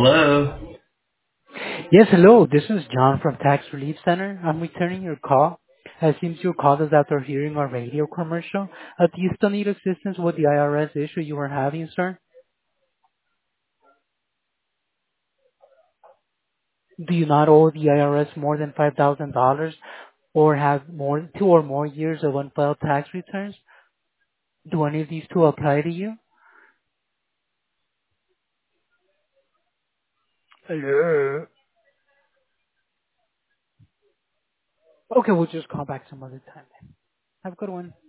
Hello. Yes, hello. This is John from Tax Relief Center. I'm returning your call. It seems you called us after hearing our radio commercial. Do you still need assistance with the IRS issue you were having, sir? Do you not owe the IRS more than $5,000 or have more 2 or more years of unfiled tax returns? Do any of these two apply to you? Hello. Okay, we'll just call back some other time. Have a good one.